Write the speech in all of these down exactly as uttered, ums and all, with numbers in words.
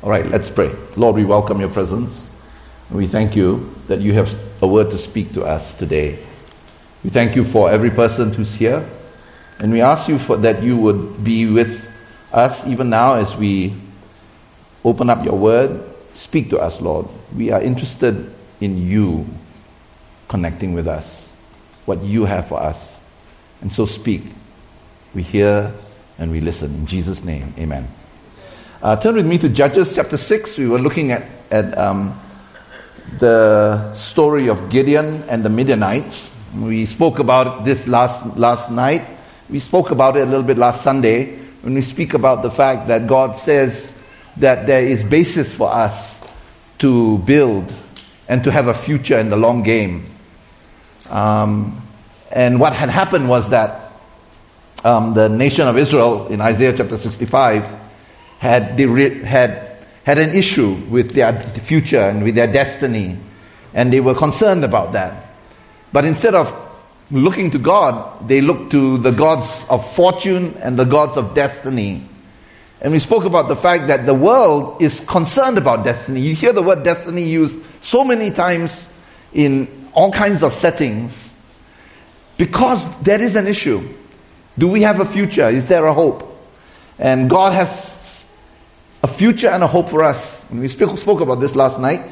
All right, let's pray. Lord, we welcome your presence. And we thank you that you have a word to speak to us today. We thank you for every person who's here. And we ask you for that you would be with us even now as we open up your word. Speak to us, Lord. We are interested in you connecting with us, what you have for us. And so speak. We hear and we listen. In Jesus' name, amen. Uh, turn with me to Judges chapter six. We were looking at, at um, the story of Gideon and the Midianites. We spoke about this last last night. We spoke about it a little bit last Sunday when we speak about the fact that God says that there is basis for us to build and to have a future in the long game. Um, and what had happened was that um, the nation of Israel in Isaiah chapter sixty-five had they re- had had an issue with their future and with their destiny, and they were concerned about that. But instead of looking to God, they looked to the gods of fortune and the gods of destiny. And we spoke about the fact that the world is concerned about destiny. You hear the word destiny used so many times in all kinds of settings because there is an issue. Do we have a future? Is there a hope? And God has a future and a hope for us. And we spoke, spoke about this last night.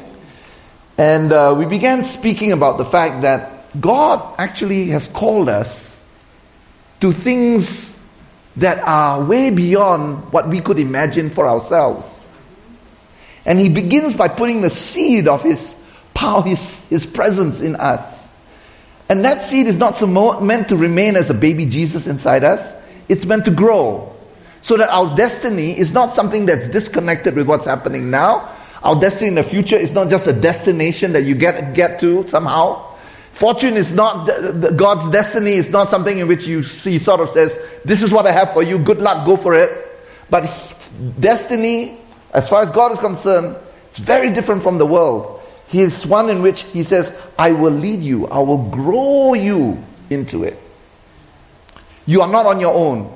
And uh, we began speaking about the fact that God actually has called us to things that are way beyond what we could imagine for ourselves. And He begins by putting the seed of His power, His, His presence in us. And that seed is not so mo- meant to remain as a baby Jesus inside us. It's meant to grow. So that our destiny is not something that's disconnected with what's happening now. Our destiny in the future is not just a destination that you get get to somehow. Fortune is not, God's destiny is not something in which you see sort of says, this is what I have for you, good luck, go for it. But destiny, as far as God is concerned, is very different from the world. He is one in which He says, I will lead you, I will grow you into it. You are not on your own.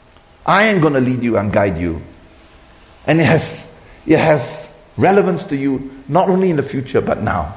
I am going to lead you and guide you. And it has, it has relevance to you, not only in the future, but now.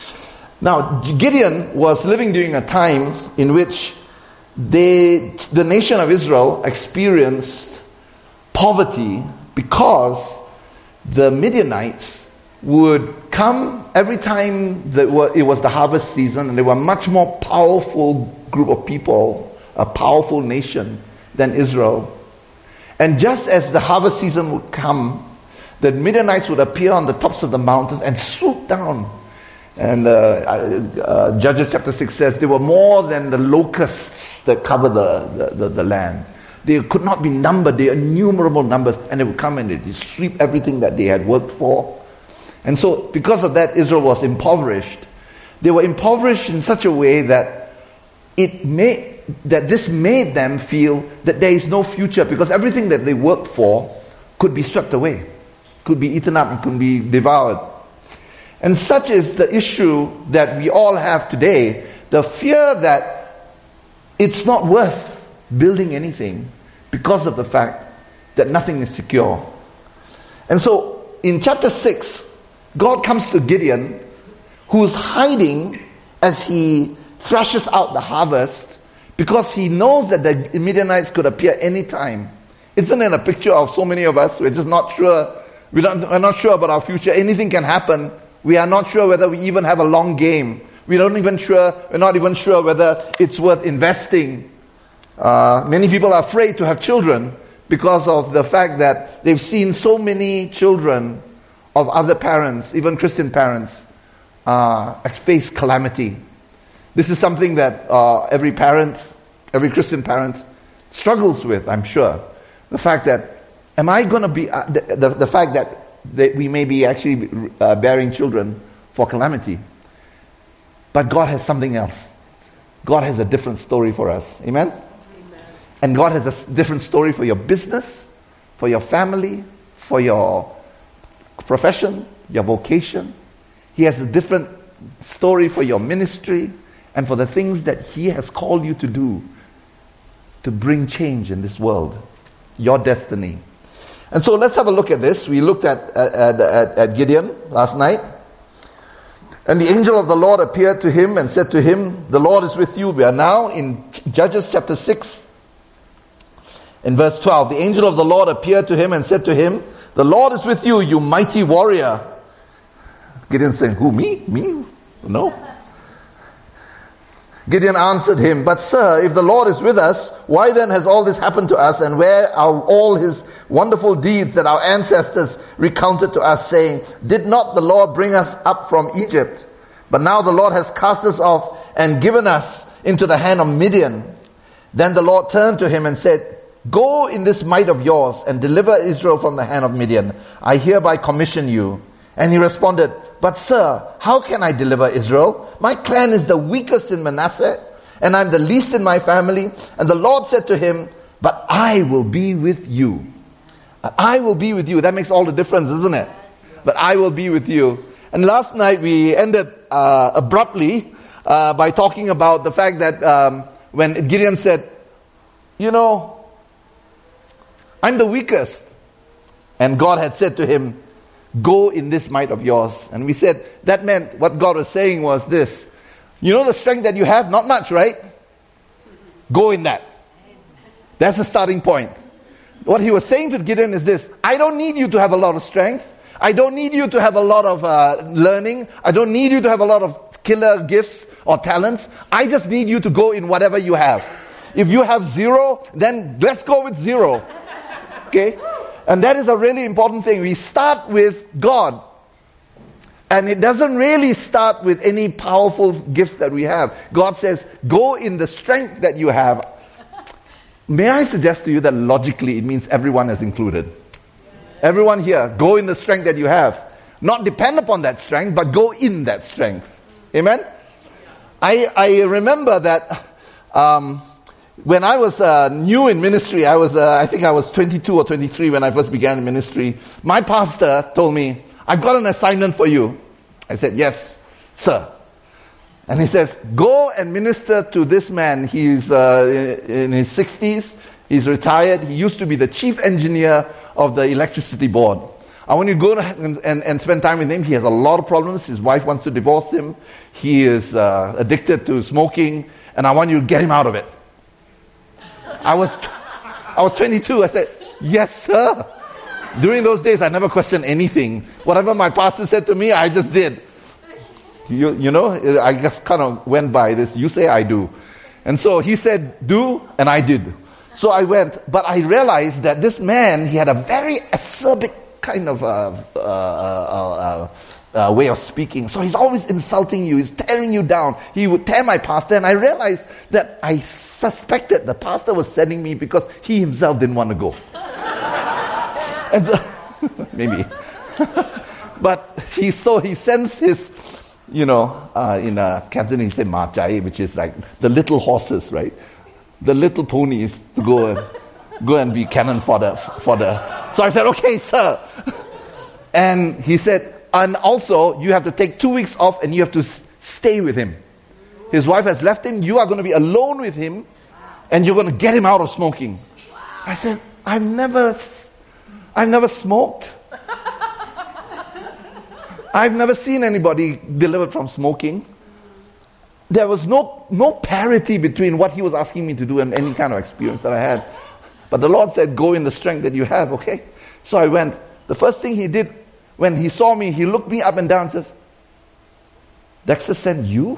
Now, Gideon was living during a time in which they, the nation of Israel experienced poverty because the Midianites would come every time that it was the harvest season, and they were a much more powerful group of people, a powerful nation than Israel. And just as the harvest season would come, the Midianites would appear on the tops of the mountains and swoop down. And uh, uh, Judges chapter six says they were more than the locusts that cover the, the, the, the land. They could not be numbered. They are innumerable numbers. And they would come and they'd sweep everything that they had worked for. And so because of that, Israel was impoverished. They were impoverished in such a way that it made that this made them feel that there is no future, because everything that they worked for could be swept away, could be eaten up and could be devoured. And such is the issue that we all have today, the fear that it's not worth building anything because of the fact that nothing is secure. And so in chapter six, God comes to Gideon, who's hiding as he thrashes out the harvest, because he knows that the Midianites could appear anytime. Isn't it a picture of so many of us? We're just not sure. We don't, we're not sure about our future. Anything can happen. We are not sure whether we even have a long game. We don't even sure. We're not even sure whether it's worth investing. Uh, many people are afraid to have children because of the fact that they've seen so many children of other parents, even Christian parents, uh, face calamity. This is something that uh, every parent, every Christian parent struggles with, I'm sure. The fact that, am I going to be, uh, the, the, the fact that, that we may be actually uh, bearing children for calamity. But God has something else. God has a different story for us. Amen? Amen. And God has a different story for your business, for your family, for your profession, your vocation. He has a different story for your ministry, and for the things that He has called you to do to bring change in this world, your destiny. And so let's have a look at this. We looked at, at, at, at Gideon last night. And the angel of the Lord appeared to him and said to him, the Lord is with you. We are now in Judges chapter six. In verse twelve, the angel of the Lord appeared to him and said to him, the Lord is with you, you mighty warrior. Gideon saying, who, me? Me? No. Gideon answered him, but sir, if the Lord is with us, why then has all this happened to us, and where are all his wonderful deeds that our ancestors recounted to us, saying, did not the Lord bring us up from Egypt? But now the Lord has cast us off and given us into the hand of Midian. Then the Lord turned to him and said, go in this might of yours and deliver Israel from the hand of Midian. I hereby commission you. And he responded, but sir, how can I deliver Israel? My clan is the weakest in Manasseh, and I'm the least in my family. And the Lord said to him, but I will be with you. I will be with you. That makes all the difference, isn't it? But I will be with you. And last night we ended uh, abruptly uh, by talking about the fact that um, when Gideon said, you know, I'm the weakest. And God had said to him, go in this might of yours. And we said that meant what God was saying was this. You know the strength that you have? Not much, right? Go in that. That's the starting point. What he was saying to Gideon is this. I don't need you to have a lot of strength. I don't need you to have a lot of uh, learning. I don't need you to have a lot of killer gifts or talents. I just need you to go in whatever you have. If you have zero, then let's go with zero. Okay? And that is a really important thing. We start with God. And it doesn't really start with any powerful gifts that we have. God says, go in the strength that you have. May I suggest to you that logically it means everyone is included. Everyone here, go in the strength that you have. Not depend upon that strength, but go in that strength. Amen? I, I remember that um, when I was uh, new in ministry, I was, uh, I think I was twenty-two or twenty-three when I first began in ministry. My pastor told me, I've got an assignment for you. I said, yes, sir. And he says, go and minister to this man. He's uh, in his sixties. He's retired. He used to be the chief engineer of the electricity board. I want you to go to and, and, and spend time with him. He has a lot of problems. His wife wants to divorce him. He is uh, addicted to smoking. And I want you to get him out of it. I was, I was twenty-two. I said, yes, sir. During those days, I never questioned anything. Whatever my pastor said to me, I just did. You, you know, I just kind of went by this. You say I do. And so he said, do, and I did. So I went, but I realized that this man, he had a very acerbic kind of uh, uh, uh, uh, uh, way of speaking. So he's always insulting you. He's tearing you down. He would tear my pastor, and I realized that I suspected the pastor was sending me because he himself didn't want to go. And so, maybe. But he so he sends his, you know, uh, in uh, Cantonese, he said ma chai, which is like the little horses, right? The little ponies to go and go and be cannon fodder for the. So I said, okay, sir. And he said, and also you have to take two weeks off and you have to s- stay with him. His wife has left him. You are going to be alone with him, and you're going to get him out of smoking. I said, I've never, I've never smoked. I've never seen anybody delivered from smoking. There was no no parity between what he was asking me to do and any kind of experience that I had. But the Lord said, go in the strength that you have, okay? So I went. The first thing he did, when he saw me, he looked me up and down and says, Dexter sent you?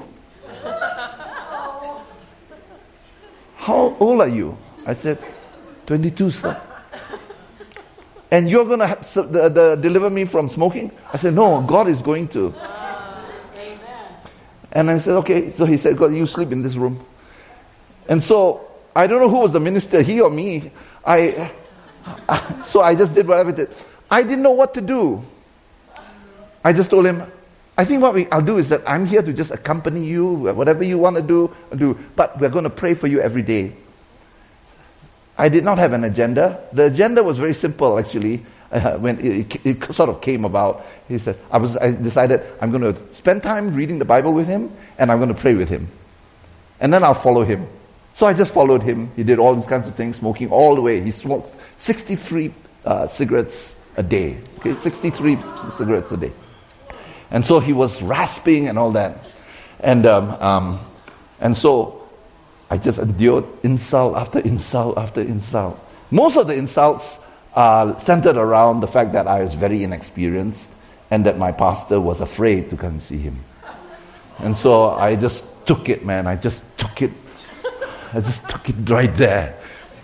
How old are you? I said, twenty-two, sir. And you're going to ha- so the, the, deliver me from smoking? I said, no, God is going to. Amen. And I said, okay. So he said, God, you sleep in this room. And so, I don't know who was the minister, he or me. I, I So I just did whatever I did. I didn't know what to do. I just told him, I think what we, I'll do is that I'm here to just accompany you, whatever you want to do, do. But we're going to pray for you every day. I did not have an agenda. The agenda was very simple, actually. Uh, when it, it sort of came about, he said, I was. I decided I'm going to spend time reading the Bible with him, and I'm going to pray with him, and then I'll follow him. So I just followed him. He did all these kinds of things, smoking all the way. He smoked sixty-three uh, cigarettes a day. Okay, sixty-three cigarettes a day. And so he was rasping and all that. And um, um, and so I just endured insult after insult after insult. Most of the insults are centered around the fact that I was very inexperienced and that my pastor was afraid to come and see him. And so I just took it, man. I just took it. I just took it right there.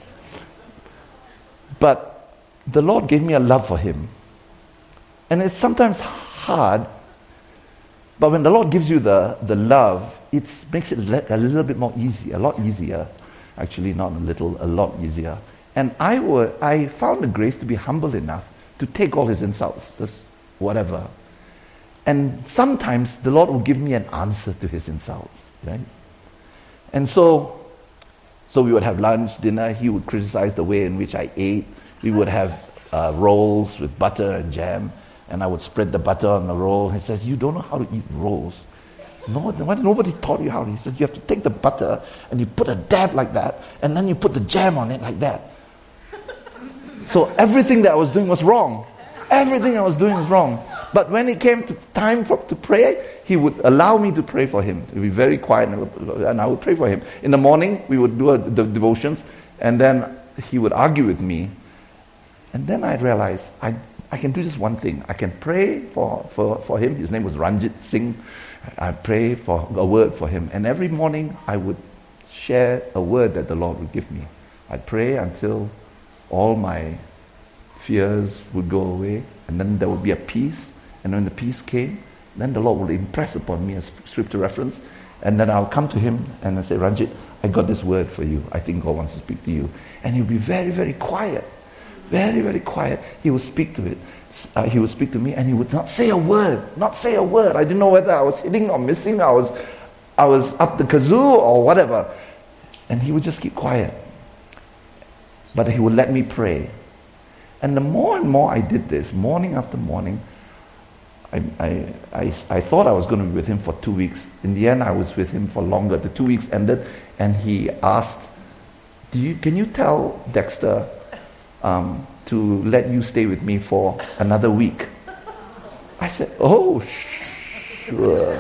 But the Lord gave me a love for him. And it's sometimes hard, but when the Lord gives you the, the love, it makes it a little bit more easy, a lot easier. Actually, not a little, a lot easier. And I were, I found the grace to be humble enough to take all his insults, just whatever. And sometimes the Lord will give me an answer to his insults, right? And so, so we would have lunch, dinner. He would criticize the way in which I ate. We would have uh, rolls with butter and jam, and I would spread the butter on the roll. He says, "You don't know how to eat rolls." No, nobody taught you how. He says, "You have to take the butter and you put a dab like that, and then you put the jam on it like that." So everything that I was doing was wrong. Everything I was doing was wrong. But when it came to time for to pray, he would allow me to pray for him. To be very quiet, and I would pray for him. In the morning, we would do a, the devotions, and then he would argue with me. And then I realized I I can do just one thing. I can pray for, for, for him. His name was Ranjit Singh. I pray for a word for him. And every morning I would share a word that the Lord would give me. I'd pray until all my fears would go away. And then there would be a peace. And when the peace came, then the Lord would impress upon me a scripture reference. And then I'll come to him and I say, "Ranjit, I got this word for you. I think God wants to speak to you." And he'll be very, very quiet. Very, very quiet. He would speak to it. Uh, he would speak to me, and he would not say a word. Not say a word. I didn't know whether I was hitting or missing. I was, I was up the kazoo or whatever. And he would just keep quiet. But he would let me pray. And the more and more I did this, morning after morning, I, I, I, I thought I was going to be with him for two weeks. In the end, I was with him for longer. The two weeks ended, and he asked, "Do you, can you tell Dexter Um, to let you stay with me for another week?" I said, "Oh, sure."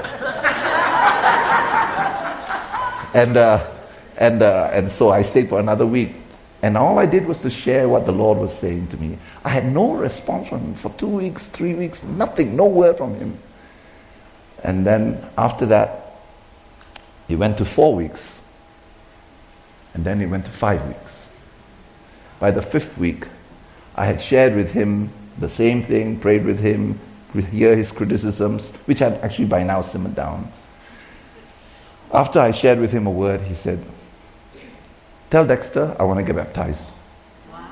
and uh, and uh, and so I stayed for another week, and all I did was to share what the Lord was saying to me. I had no response from him for two weeks, three weeks, nothing, no word from him. And then after that, he went to four weeks, and then he went to five weeks. By the fifth week, I had shared with him the same thing, prayed with him, hear his criticisms, which had actually by now simmered down. After I shared with him a word, he said, "Tell Dexter I want to get baptized." Wow.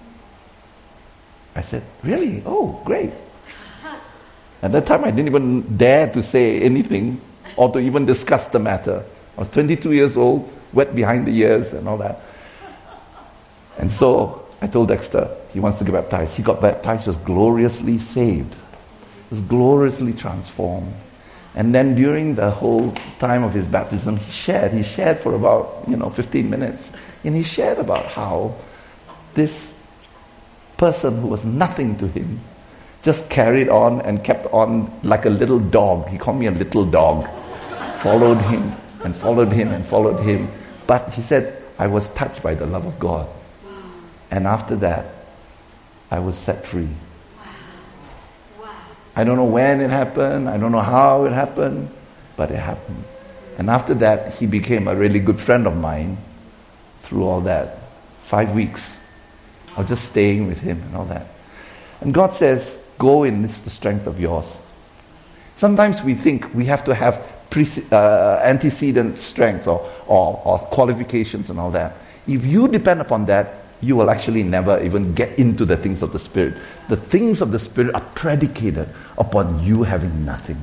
I said, "Really? Oh, great." At that time, I didn't even dare to say anything or to even discuss the matter. I was twenty-two years old, wet behind the ears and all that. And so I told Dexter he wants to get baptized. He got baptized, was gloriously saved, was gloriously transformed. And then during the whole time of his baptism, he shared. He shared for about, you know, fifteen minutes. And he shared about how this person who was nothing to him just carried on and kept on like a little dog. He called me a little dog. Followed him and followed him and followed him. But he said, I was touched by the love of God. And after that, I was set free. Wow. Wow. I don't know when it happened. I don't know how it happened. But it happened. And after that, he became a really good friend of mine through all that. Five weeks of just staying with him and all that. And God says, go in this the strength of yours. Sometimes we think we have to have pre- uh, antecedent strength or, or, or qualifications and all that. If you depend upon that, you will actually never even get into the things of the Spirit. The things of the Spirit are predicated upon you having nothing.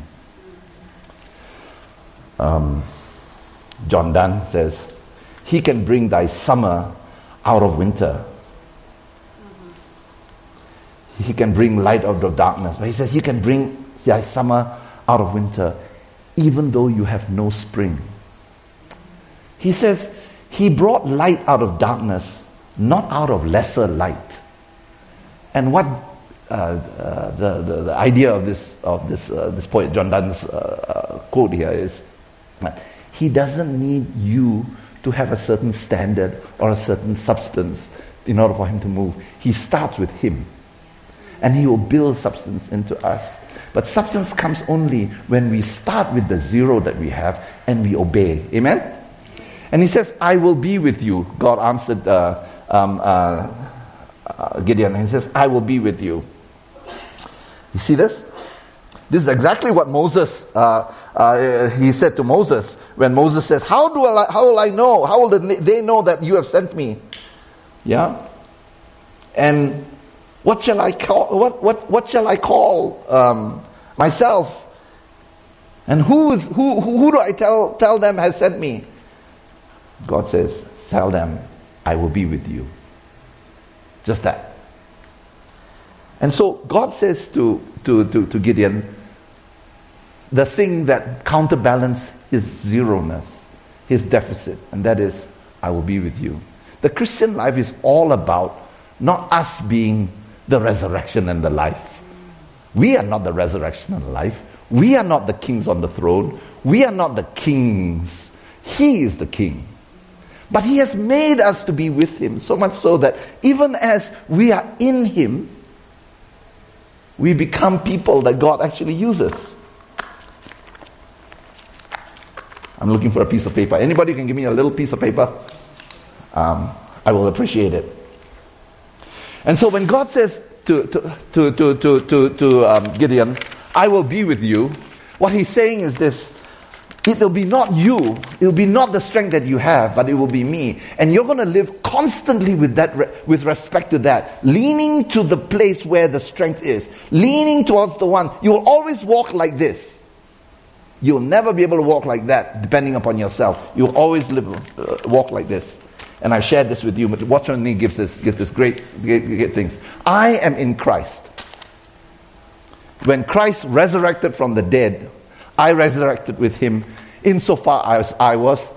Um, John Donne says, "He can bring thy summer out of winter. He can bring light out of darkness." But he says, he can bring thy summer out of winter, even though you have no spring. He says, he brought light out of darkness, not out of lesser light, And what uh, uh, the, the the idea of this of this uh, this poet John Donne's uh, uh, quote here is that he doesn't need you to have a certain standard or a certain substance in order for him to move. He starts with him, and he will build substance into us. But substance comes only when we start with the zero that we have and we obey. Amen? And he says, I will be with you. God answered uh, um, uh, uh, Gideon, and he says, I will be with you. You see this? This is exactly what Moses, uh, uh, he said to Moses, when Moses says, how do I, how will I know? How will they know that you have sent me? Yeah? And what shall I call, what, what, what shall I call um, myself? And who is, who, who, who do I tell, tell them has sent me? God says, tell them, I will be with you. Just that. And so God says to, to, to, to Gideon, the thing that counterbalances his zeroness, his deficit, and that is, I will be with you. The Christian life is all about not us being the resurrection and the life. We are not the resurrection and life. We are not the kings on the throne. We are not the kings. He is the king. But he has made us to be with him, so much so that even as we are in him, we become people that God actually uses. I'm looking for a piece of paper. Anybody can give me a little piece of paper? Um, I will appreciate it. And so when God says to, to, to, to, to, to, to um, Gideon, I will be with you, what he's saying is this: it will be not you, it will be not the strength that you have, but it will be me. And you're going to live constantly with that, with respect to that, leaning to the place where the strength is, leaning towards the one. You will always walk like this. You'll never be able to walk like that, depending upon yourself. You'll always live, uh, walk like this. And I've shared this with you, but Watchman Nee gives this, gives this great, great, great things. I am in Christ. When Christ resurrected from the dead, I resurrected with him insofar as I was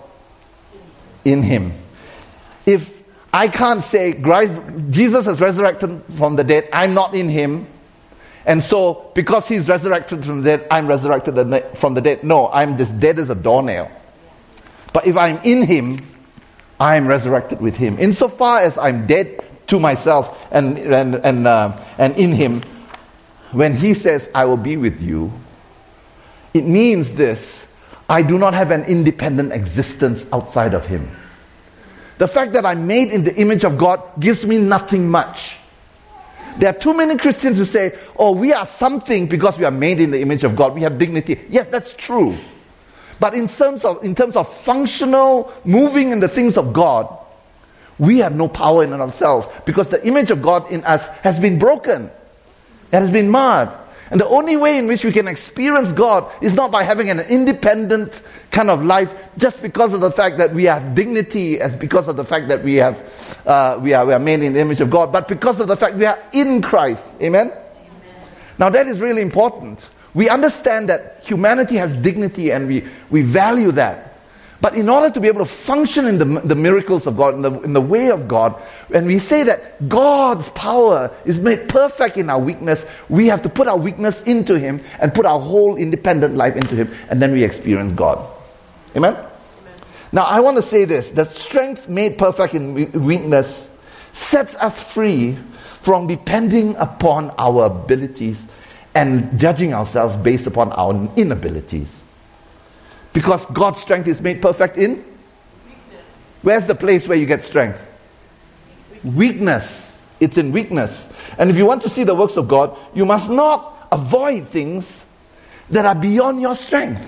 in him. If I can't say Christ, Jesus has resurrected from the dead, I'm not in him, and so because he's resurrected from the dead, I'm resurrected from the dead. No, I'm just dead as a doornail. But if I'm in him, I am resurrected with him. Insofar as I'm dead to myself and and and uh, and in him, when he says, I will be with you, it means this: I do not have an independent existence outside of him. The fact that I'm made in the image of God gives me nothing much. There are too many Christians who say, oh, we are something because we are made in the image of God. We have dignity. Yes, that's true. But in terms of, in terms of functional, moving in the things of God, we have no power in ourselves because the image of God in us has been broken. It has been marred. And the only way in which we can experience God is not by having an independent kind of life just because of the fact that we have dignity, as because of the fact that we have uh, we are we are made in the image of God, but because of the fact we are in Christ. Amen? Amen. Now that is really important. We understand that humanity has dignity and we, we value that. But in order to be able to function in the, the miracles of God, in the, in the way of God, when we say that God's power is made perfect in our weakness, we have to put our weakness into him and put our whole independent life into him, and then we experience God. Amen? Amen. Now I want to say this, that strength made perfect in weakness sets us free from depending upon our abilities and judging ourselves based upon our inabilities. Because God's strength is made perfect in? Weakness. Where's the place where you get strength? Weakness. Weakness. It's in weakness. And if you want to see the works of God, you must not avoid things that are beyond your strength.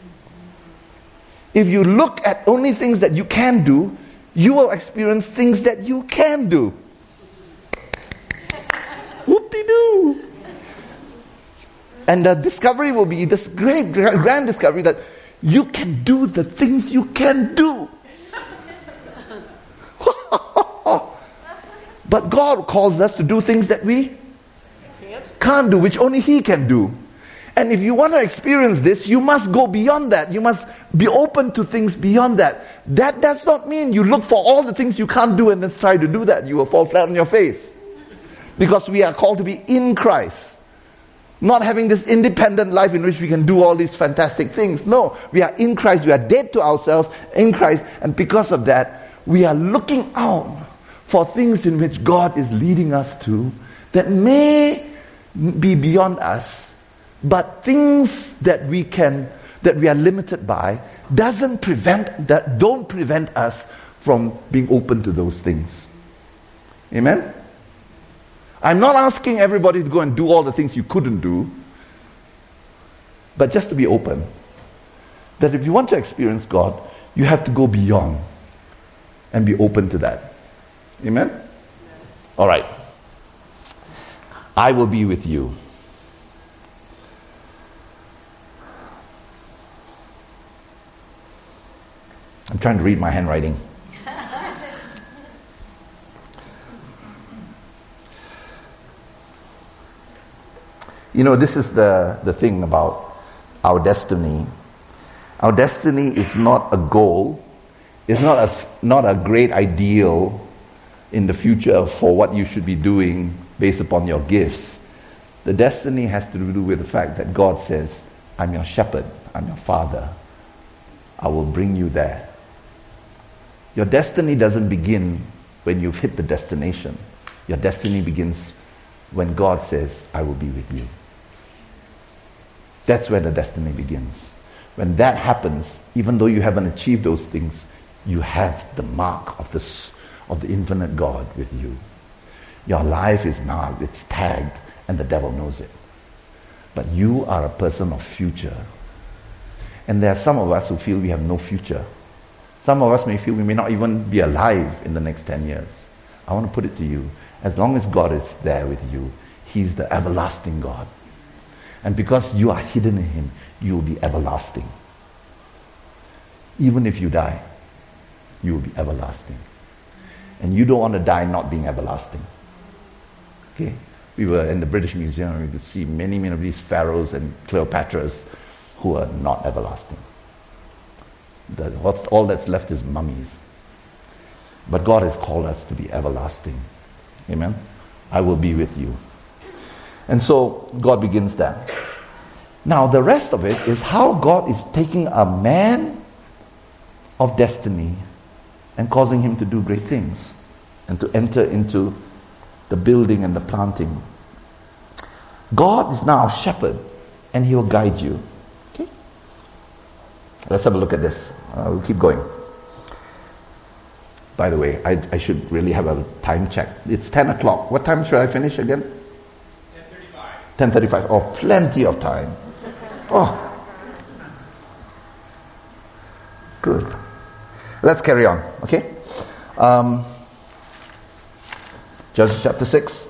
If you look at only things that you can do, you will experience things that you can do. Whoop-de-doo. And the discovery will be this great, grand discovery that you can do the things you can do. But God calls us to do things that we can't do, which only he can do. And if you want to experience this, you must go beyond that. You must be open to things beyond that. That does not mean you look for all the things you can't do and then try to do that. You will fall flat on your face. Because we are called to be in Christ. Not having this independent life in which we can do all these fantastic things. No, we are in Christ. We are dead to ourselves in Christ. And because of that, we are looking out for things in which God is leading us to that may be beyond us, but things that we can, that we are limited by, doesn't prevent, that don't prevent us from being open to those things. Amen? I'm not asking everybody to go and do all the things you couldn't do, but just to be open. That if you want to experience God, you have to go beyond and be open to that. Amen? Yes. All right. I will be with you. I'm trying to read my handwriting. You know, this is the, the thing about our destiny. Our destiny is not a goal. It's not a, not a great ideal in the future for what you should be doing based upon your gifts. The destiny has to do with the fact that God says, I'm your shepherd, I'm your father. I will bring you there. Your destiny doesn't begin when you've hit the destination. Your destiny begins when God says, I will be with you. That's where the destiny begins. When that happens, even though you haven't achieved those things, you have the mark of this, of the infinite God with you. Your life is marked, it's tagged, and the devil knows it. But you are a person of future. And there are some of us who feel we have no future. Some of us may feel we may not even be alive in the next ten years. I want to put it to you, as long as God is there with you, He's the everlasting God. And because you are hidden in Him, you will be everlasting. Even if you die, you will be everlasting. And you don't want to die not being everlasting. Okay? We were in the British Museum and we could see many, many of these pharaohs and Cleopatras who are not everlasting. The, what's, all that's left is mummies. But God has called us to be everlasting. Amen? I will be with you. And so God begins that. Now the rest of it is how God is taking a man of destiny and causing him to do great things and to enter into the building and the planting. God is now a shepherd and He will guide you. Okay? Let's have a look at this. Uh, we'll keep going. By the way, I, I should really have a time check. It's ten o'clock. What time should I finish again? ten thirty-five. ten thirty-five. Oh, plenty of time. Oh. Good. Let's carry on, okay? Um, Judges chapter six.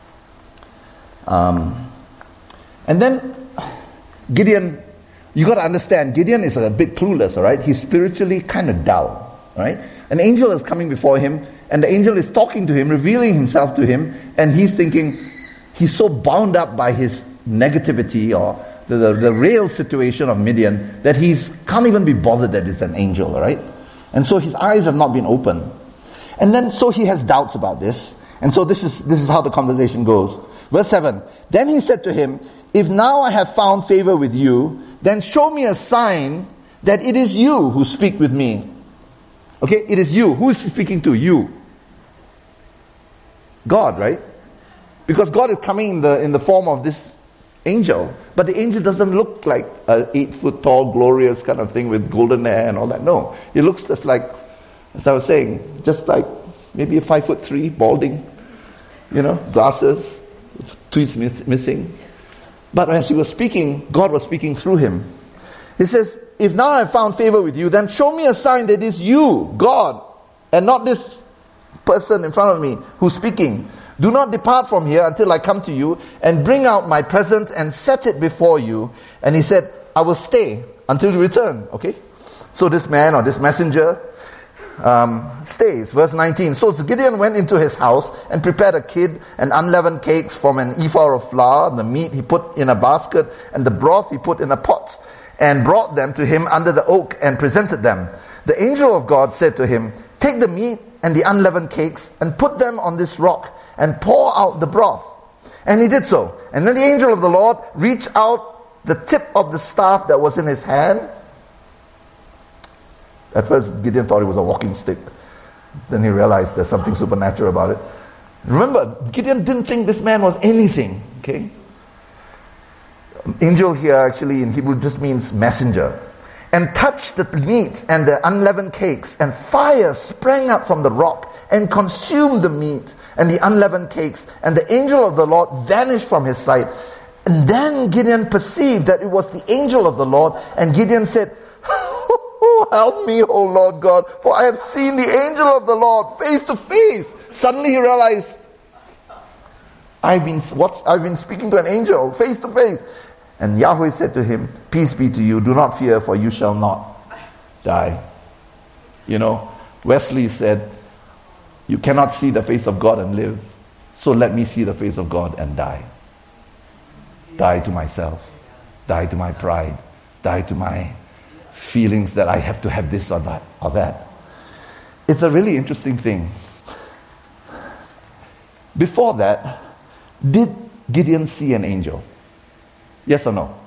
Um, and then Gideon, you got to understand, Gideon is a bit clueless, all right? He's spiritually kind of dull, right? An angel is coming before him, and the angel is talking to him, revealing himself to him, and he's thinking, he's so bound up by his negativity or the, the, the real situation of Midian that he can't even be bothered that it's an angel, all right? And so his eyes have not been opened. And then, so he has doubts about this. And so this is this is how the conversation goes. Verse seven. Then he said to him, if now I have found favor with you, then show me a sign that it is you who speak with me. Okay, it is you. Who is speaking to you? God, right? Because God is coming in the in the form of this angel. But the angel doesn't look like an eight foot tall, glorious kind of thing with golden hair and all that. No. It looks just like, as I was saying, just like maybe a five foot three, balding, you know, glasses, teeth miss, missing. But as he was speaking, God was speaking through him. He says, if now I have found favor with you, then show me a sign that it is you, God, and not this person in front of me who's speaking. Do not depart from here until I come to you and bring out my present and set it before you. And he said, I will stay until you return. Okay? So this man or this messenger um, stays. Verse nineteen. So Gideon went into his house and prepared a kid and unleavened cakes from an ephah of flour. The meat he put in a basket and the broth he put in a pot and brought them to him under the oak and presented them. The angel of God said to him, take the meat and the unleavened cakes and put them on this rock and pour out the broth. And he did so. And then the angel of the Lord reached out the tip of the staff that was in his hand. At first, Gideon thought it was a walking stick. Then he realized there's something supernatural about it. Remember, Gideon didn't think this man was anything. Okay? Angel here actually in Hebrew just means messenger. And touched the meat and the unleavened cakes, and fire sprang up from the rock and consumed the meat and the unleavened cakes, and the angel of the Lord vanished from his sight. And then Gideon perceived that it was the angel of the Lord, and Gideon said, "Oh, help me, O Lord God, for I have seen the angel of the Lord face to face." Suddenly he realized, I've been, what, I've been speaking to an angel face to face. And Yahweh said to him, "Peace be to you, do not fear, for you shall not die." You know, Wesley said, "You cannot see the face of God and live, so let me see the face of God and die. Die to myself, die to my pride, die to my feelings that I have to have this or that or that." It's a really interesting thing. Before that, did Gideon see an angel? Yes or no?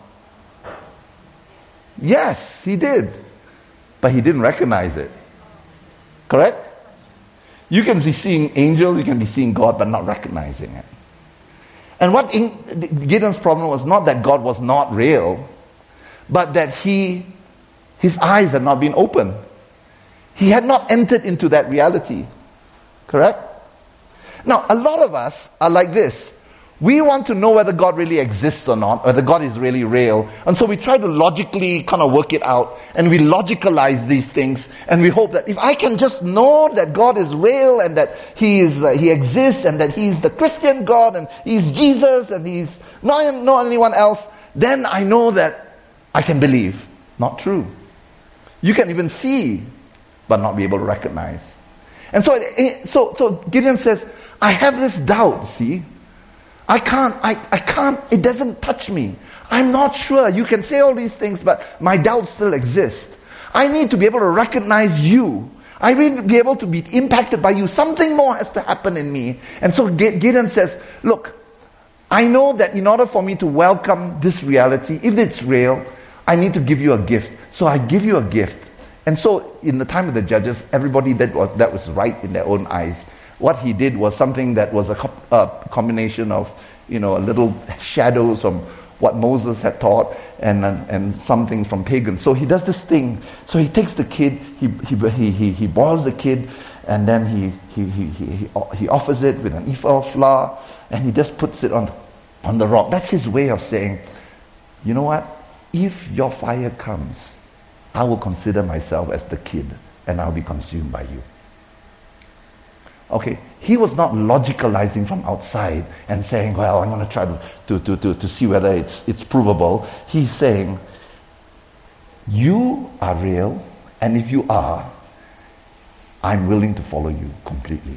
Yes, he did. But he didn't recognize it. Correct? You can be seeing angels, you can be seeing God, but not recognizing it. And what Gideon's problem was not that God was not real, but that he, his eyes had not been opened. He had not entered into that reality. Correct? Now, a lot of us are like this. We want to know whether God really exists or not, whether God is really real. And so we try to logically kind of work it out, and we logicalize these things, and we hope that if I can just know that God is real, and that He is uh, He exists, and that He's the Christian God, and He's Jesus, and He's not, not anyone else, then I know that I can believe. Not true. You can even see, but not be able to recognize. And so, so, so Gideon says, I have this doubt, see? I can't, I, I can't, it doesn't touch me. I'm not sure. You can say all these things, but my doubts still exist. I need to be able to recognize you. I need to be able to be impacted by you. Something more has to happen in me. And so Gideon says, look, I know that in order for me to welcome this reality, if it's real, I need to give you a gift. So I give you a gift. And so in the time of the judges, everybody did what that was right in their own eyes. What he did was something that was a, co- a combination of, you know, a little shadows from what Moses had taught and, and and something from pagans. So he does this thing. So he takes the kid, he he he he, he boils the kid, and then he he, he he he offers it with an ephah of flour, and he just puts it on on the rock. That's his way of saying, you know what? If your fire comes, I will consider myself as the kid, and I'll be consumed by you. Okay, he was not logicalizing from outside and saying, well, I'm going to try to, to, to, to, to see whether it's, it's provable. He's saying, you are real, and if you are, I'm willing to follow you completely.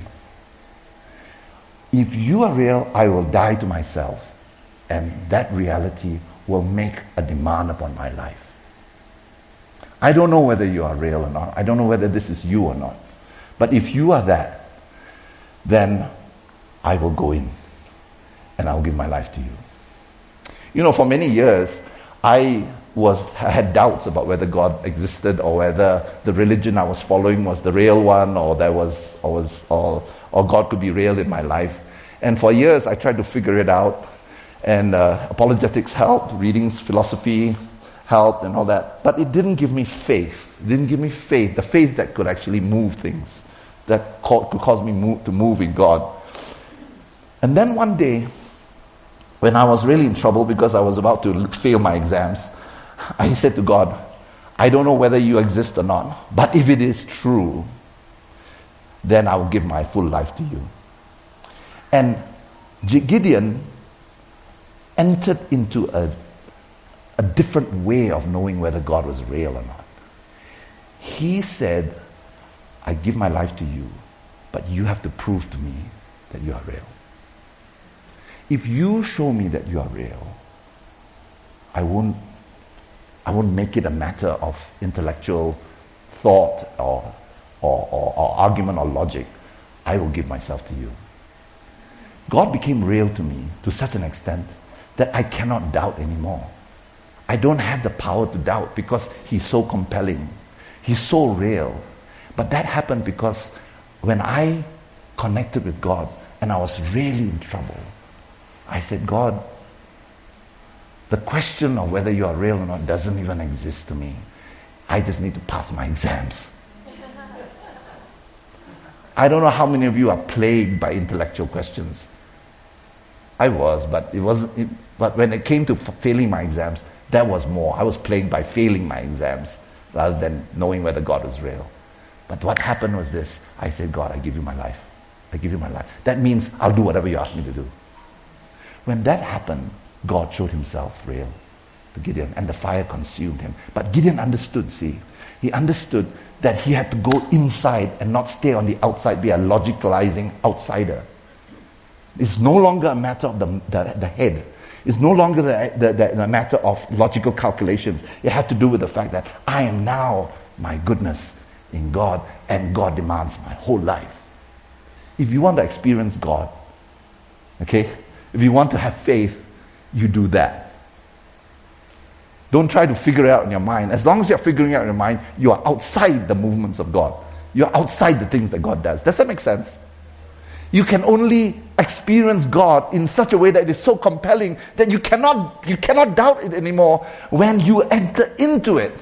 If you are real, I will die to myself, and that reality will make a demand upon my life. I don't know whether you are real or not. I don't know whether this is you or not. But if you are that, then I will go in and I'll give my life to you. You know, for many years, I was had doubts about whether God existed or whether the religion I was following was the real one, or there was, or was, or or God could be real in my life. And for years, I tried to figure it out. And uh, apologetics helped, readings, philosophy helped, and all that. But it didn't give me faith. It didn't give me faith, the faith that could actually move things, that could cause me move, to move in God. And then one day, when I was really in trouble because I was about to fail my exams, I said to God, I don't know whether you exist or not, but if it is true, then I will give my full life to you. And Gideon entered into a, a different way of knowing whether God was real or not. He said, I give my life to you, but you have to prove to me that you are real. If you show me that you are real, I won't I won't make it a matter of intellectual thought or or, or, or argument or logic. I will give myself to you. God became real to me to such an extent that I cannot doubt anymore. I don't have the power to doubt because He's so compelling. He's so real. But that happened because when I connected with God and I was really in trouble, I said, God, the question of whether you are real or not doesn't even exist to me. I just need to pass my exams. I don't know how many of you are plagued by intellectual questions. I was, but it wasn't. It, but when it came to f- failing my exams, that was more. I was plagued by failing my exams rather than knowing whether God was real. But what happened was this. I said, God, I give you my life. I give you my life. That means I'll do whatever you ask me to do. When that happened, God showed Himself real to Gideon, and the fire consumed him. But Gideon understood, see. He understood that he had to go inside and not stay on the outside, be a logicalizing outsider. It's no longer a matter of the, the, the head. It's no longer the, the, the, the matter of logical calculations. It had to do with the fact that I am now, my goodness, in God, and God demands my whole life. If you want to experience God, okay, if you want to have faith, you do that. Don't try to figure it out in your mind. As long as you're figuring it out in your mind, you are outside the movements of God. You're outside the things that God does. Does that make sense? You can only experience God in such a way that it is so compelling that you cannot, you cannot doubt it anymore when you enter into it.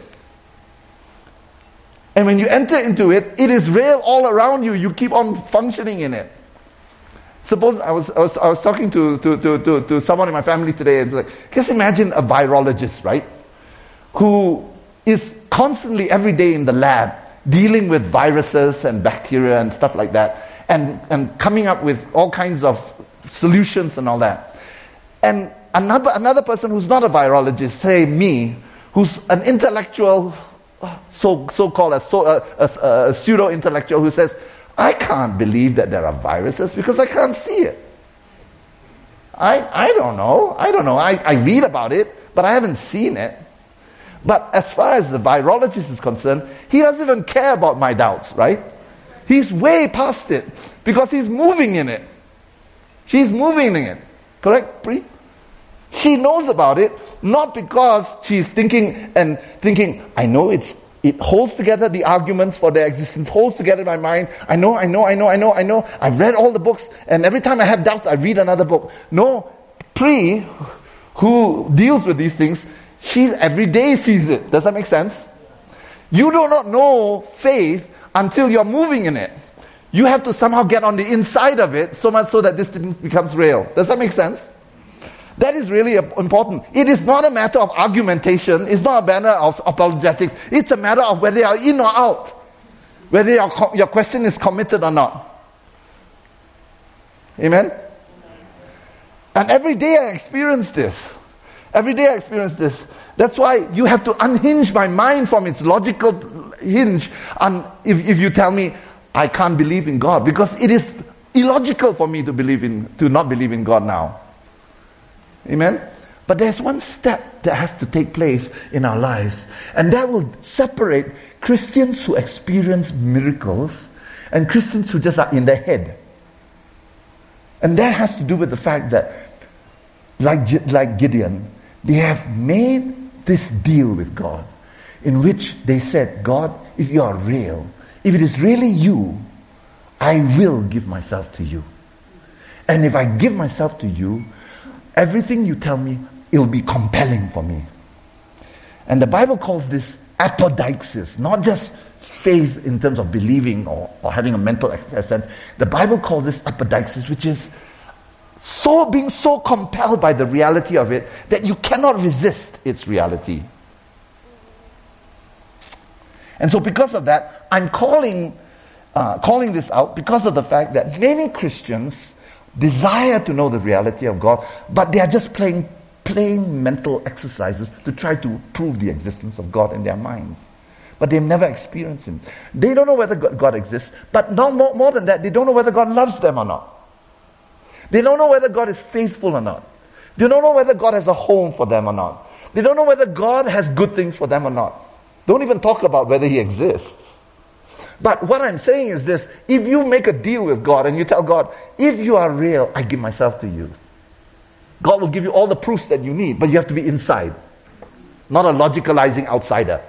And when you enter into it, it is real all around you. You keep on functioning in it. Suppose I was I was I was talking to to to to, to someone in my family today, and it's like, just imagine a virologist, right, who is constantly every day in the lab dealing with viruses and bacteria and stuff like that, and and coming up with all kinds of solutions and all that. And another another person who's not a virologist, say me, who's an intellectual, so so called a, so, a, a, a pseudo intellectual, who says, I can't believe that there are viruses because I can't see it. I I don't know. I don't know. I, I read about it, but I haven't seen it. But as far as the virologist is concerned, he doesn't even care about my doubts, right? He's way past it because he's moving in it. She's moving in it. Correct, Pri? She knows about it, not because she's thinking and thinking, I know it's It holds together the arguments for their existence, holds together my mind. I know, I know, I know, I know, I know. I've read all the books, and every time I have doubts, I read another book. No, Pri, who deals with these things, she every day sees it. Does that make sense? You do not know faith until you're moving in it. You have to somehow get on the inside of it, so much so that this thing becomes real. Does that make sense? That is really important. It is not a matter of argumentation. It's not a matter of apologetics. It's a matter of whether you're in or out. Whether your, your question is committed or not. Amen? And every day I experience this. Every day I experience this. That's why you have to unhinge my mind from its logical hinge. And if, if you tell me, I can't believe in God, because it is illogical for me to believe in, to not believe in God now. Amen? But there's one step that has to take place in our lives, and that will separate Christians who experience miracles and Christians who just are in their head. And that has to do with the fact that, like, like Gideon, they have made this deal with God, in which they said, God, if you are real, if it is really you, I will give myself to you. And if I give myself to you, everything you tell me, it'll be compelling for me. And the Bible calls this apodixis, not just faith in terms of believing or, or having a mental assent. The Bible calls this apodixis, which is so being so compelled by the reality of it that you cannot resist its reality. And so because of that, I'm calling uh, calling this out because of the fact that many Christians desire to know the reality of God, but they are just playing plain mental exercises to try to prove the existence of God in their minds. But they've never experienced Him. They don't know whether God exists, but no more, more than that, they don't know whether God loves them or not. They don't know whether God is faithful or not. They don't know whether God has a home for them or not. They don't know whether God has good things for them or not. Don't even talk about whether He exists. But what I'm saying is this: if you make a deal with God and you tell God, if you are real, I give myself to you, God will give you all the proofs that you need, but you have to be inside, not a logicalizing outsider.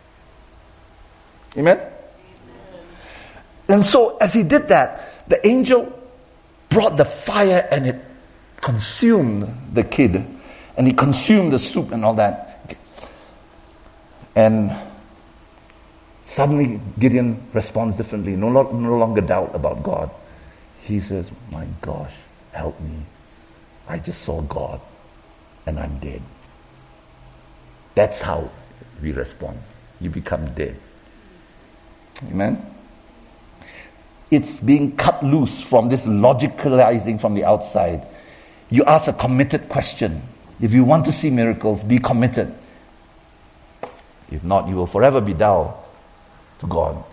Amen? Amen? And so as he did that, the angel brought the fire and it consumed the kid, and he consumed the soup and all that. And suddenly Gideon responds differently. No, lo- no longer doubt about God. He says, my gosh, help me. I just saw God and I'm dead. That's how we respond. You become dead. Amen? It's being cut loose from this logicalizing from the outside. You ask a committed question. If you want to see miracles, be committed. If not, you will forever be dull to God.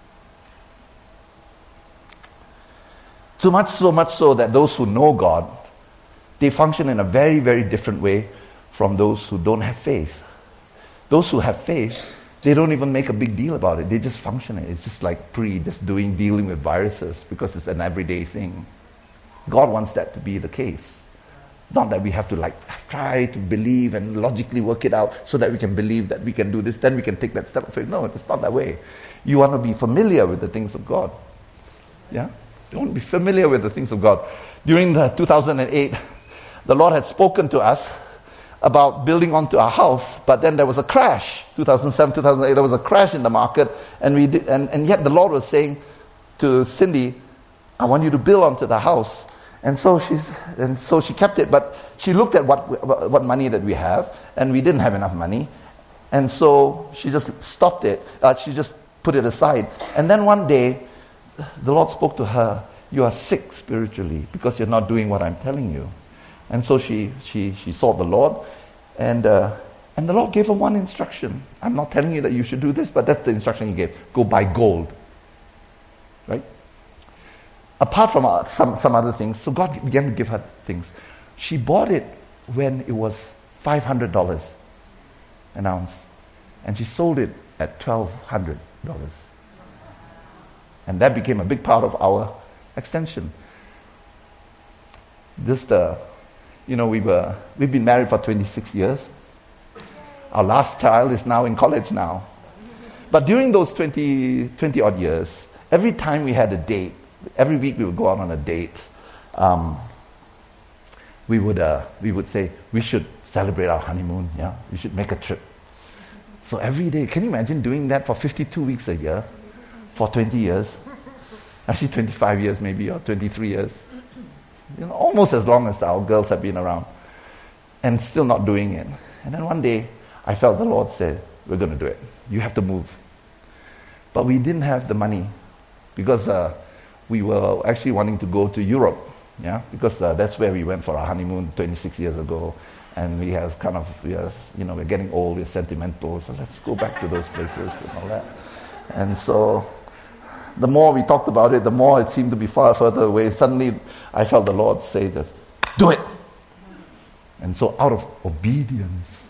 So much, so much so that those who know God, they function in a very, very different way from those who don't have faith. Those who have faith, they don't even make a big deal about it. They just function it. It's just like pre, just doing, dealing with viruses because it's an everyday thing. God wants that to be the case. Not that we have to like try to believe and logically work it out so that we can believe that we can do this, then we can take that step of faith. No, it's not that way. You want to be familiar with the things of God. Yeah? You want to be familiar with the things of God. During the two thousand eight, the Lord had spoken to us about building onto our house, but then there was a crash. two thousand seven, two thousand eight, there was a crash in the market, and we did, and, and yet the Lord was saying to Cindy, I want you to build onto the house. And so she's, and so she kept it, but she looked at what what money that we have, and we didn't have enough money, and so she just stopped it. Uh, she just put it aside. And then one day, the Lord spoke to her. You are sick spiritually because you're not doing what I'm telling you. And so she she she sought the Lord, and uh, and the Lord gave her one instruction. I'm not telling you that you should do this, but that's the instruction He gave. Go buy gold. Right? Apart from uh, some, some other things, so God began to give her things. She bought it when it was five hundred dollars an ounce. And she sold it at twelve hundred dollars. And that became a big part of our extension. Just, uh, you know, we were, we've been married for twenty-six years. Our last child is now in college now. But during those twenty, twenty odd years, every time we had a date, every week we would go out on a date. Um, we would uh, we would say we should celebrate our honeymoon. Yeah, we should make a trip. So every day, can you imagine doing that for fifty-two weeks a year, for twenty years? Actually, twenty-five years maybe, or twenty-three years. You know, almost as long as our girls have been around, and still not doing it. And then one day, I felt the Lord said, "We're going to do it. You have to move." But we didn't have the money because. Uh, We were actually wanting to go to Europe, yeah, because uh, that's where we went for our honeymoon twenty-six years ago, and we have kind of, we are, you know, we're getting old, we're sentimental, so let's go back to those places and all that. And so, the more we talked about it, the more it seemed to be far further away. Suddenly, I felt the Lord say this, "Do it!" And so, out of obedience,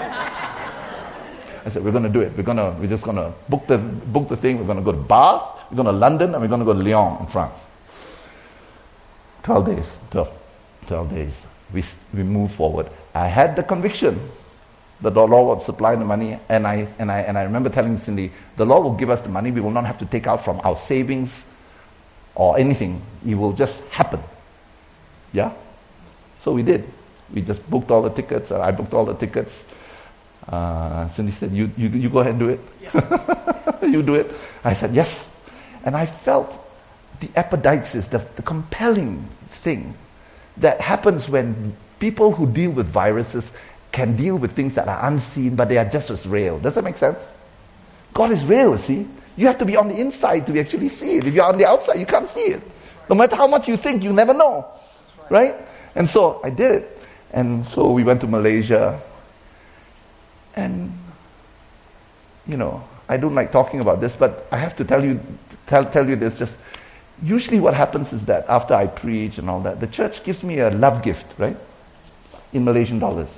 I said, "We're going to do it. We're going to, we're just going to book the book the thing. We're going to go to Bath. We're going to London, and we're going to go to Lyon in France." Twelve days. Twelve. Twelve days. We we moved forward. I had the conviction that the Lord would supply the money, and I and I and I remember telling Cindy, the Lord will give us the money. We will not have to take out from our savings or anything. It will just happen. Yeah. So we did. We just booked all the tickets. I booked all the tickets. Uh, Cindy said, you, you you go ahead and do it. Yeah. You do it. I said, yes. And I felt the epidixis, the, the compelling thing that happens when people who deal with viruses can deal with things that are unseen, but they are just as real. Does that make sense? God is real, see? You have to be on the inside to actually see it. If you're on the outside, you can't see it. No matter how much you think, you never know. Right? And so I did it. And so we went to Malaysia. And, you know, I don't like talking about this, but I have to tell you, tell, tell you this. Just usually what happens is that after I preach and all that, the church gives me a love gift, right? In Malaysian dollars.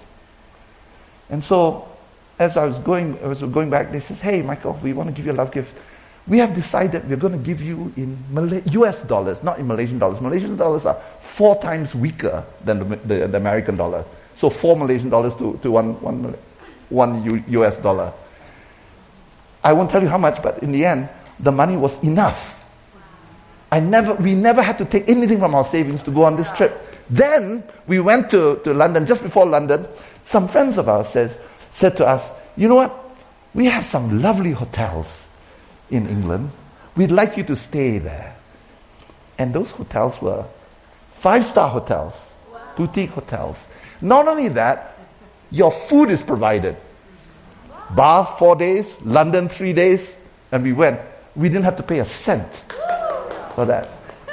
And so, as I was going, as we were going back, they says, "Hey, Michael, we want to give you a love gift. we have decided we're going to give you in Malay- U S dollars, not in Malaysian dollars. Malaysian dollars are four times weaker than the, the, the American dollar. So four Malaysian dollars to, to one, one, one U, U S dollar. I won't tell you how much, but in the end, the money was enough. I never, we never had to take anything from our savings to go on this trip. Then we went to, to London. Just before London, some friends of ours says, said to us, you know what? We have some lovely hotels in England. We'd like you to stay there. And those hotels were five-star hotels, wow. Boutique hotels. Not only that, your food is provided. Bath four days, London three days, and we went. We didn't have to pay a cent for that.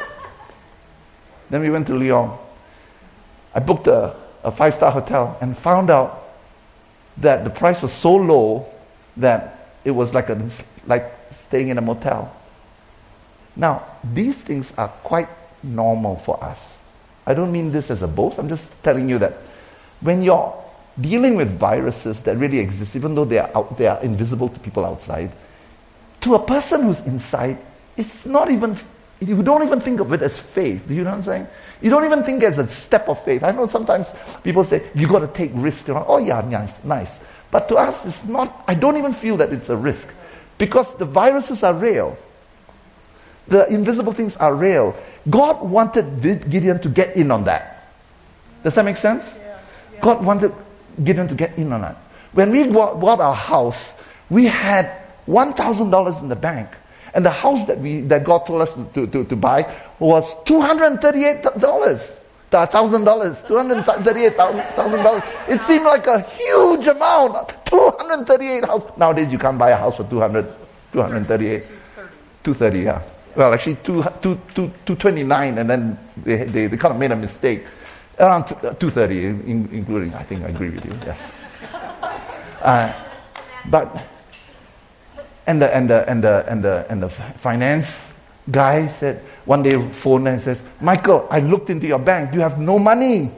Then we went to Lyon. I booked a, a five-star hotel and found out that the price was so low that it was like a like staying in a motel. Now, these things are quite normal for us. I don't mean this as a boast. I'm just telling you that when you're dealing with viruses that really exist, even though they are out, they are invisible to people outside, to a person who's inside, it's not even, you don't even think of it as faith. Do you know what I'm saying? You don't even think as a step of faith. I know sometimes people say, you got to take risks. Oh yeah, nice, nice. But to us, it's not, I don't even feel that it's a risk. Because the viruses are real. The invisible things are real. God wanted Gideon to get in on that. Does that make sense? Yeah, yeah. God wanted Gideon to get in on that. When we bought our house, we had one thousand dollars in the bank. And the house that we that God told us to, to, to buy was two hundred thirty-eight dollars. one thousand dollars. two hundred thirty-eight thousand dollars. It seemed like a huge amount. two hundred thirty-eight house. Nowadays you can't buy a house for two hundred, two hundred thirty-eight. two hundred thirty, yeah. Well, actually two, two, two, two twenty-nine, and then they, they, they kind of made a mistake. Around two thirty, in, including, I think I agree with you, yes. Uh, but, and the, and the, and the, and the, and the finance guy said, one day phoned and says, Michael, I looked into your bank, you have no money.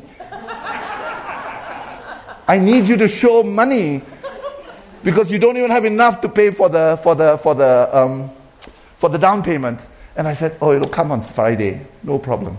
I need you to show money because you don't even have enough to pay for the, for the, for the, um, for the down payment. And I said, oh, it'll come on Friday, no problem.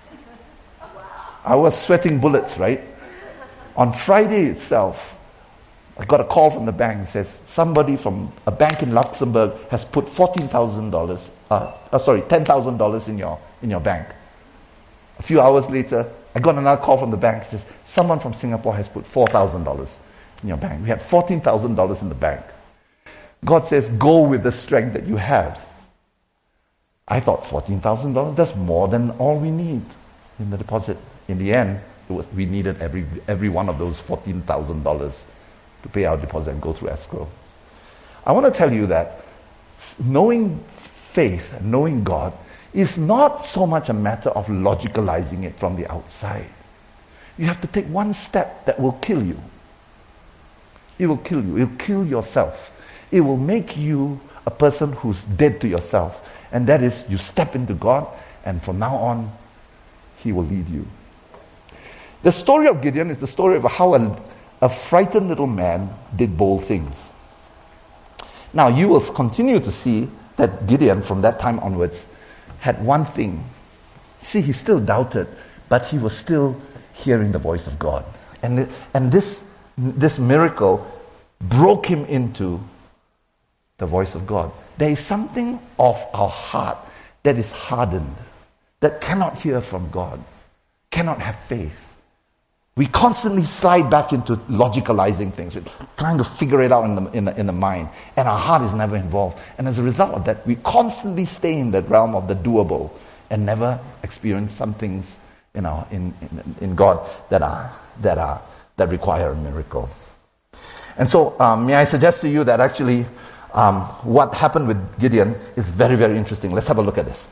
I was sweating bullets, right? On Friday itself, I got a call from the bank that says somebody from a bank in Luxembourg has put fourteen thousand dollars, uh, uh, sorry, ten thousand dollars in your in your bank. A few hours later, I got another call from the bank that says someone from Singapore has put four thousand dollars in your bank. We had fourteen thousand dollars in the bank. God says, go with the strength that you have. I thought fourteen thousand dollars, that's more than all we need in the deposit. In the end, it was, we needed every every one of those fourteen thousand dollars to pay our deposit and go through escrow. I want to tell you that knowing faith, knowing God, is not so much a matter of logicalizing it from the outside. You have to take one step that will kill you. It will kill you. It will kill yourself. It will make you a person who's dead to yourself. And that is, you step into God, and from now on, He will lead you. The story of Gideon is the story of how a, a frightened little man did bold things. Now, you will continue to see that Gideon, from that time onwards, had one thing. See, he still doubted, but he was still hearing the voice of God. And, and this, this miracle broke him into the voice of God. There is something of our heart that is hardened, that cannot hear from God, cannot have faith. We constantly slide back into logicalizing things, we're trying to figure it out in the, in the, in the mind, and our heart is never involved. And as a result of that, we constantly stay in the realm of the doable and never experience some things in, our, in, in, in God that are, that are, that require a miracle. And so, um, may I suggest to you that actually um, what happened with Gideon is very, very interesting. Let's have a look at this.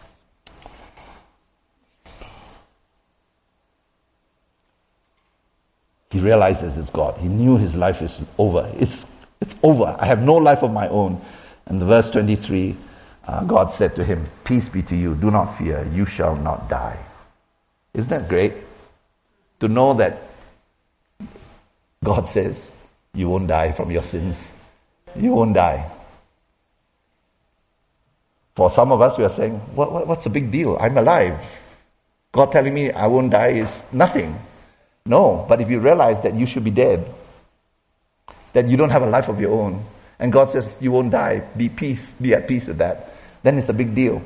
He realizes it's God. He knew his life is over. It's it's over. I have no life of my own. And the verse twenty-three, uh, God said to him, peace be to you. Do not fear. You shall not die. Isn't that great? To know that God says, you won't die from your sins. You won't die. For some of us, we are saying, what, what, what's the big deal? I'm alive. God telling me I won't die is nothing. No, but if you realize that you should be dead, that you don't have a life of your own, and God says you won't die, be peace, be at peace with that, then it's a big deal.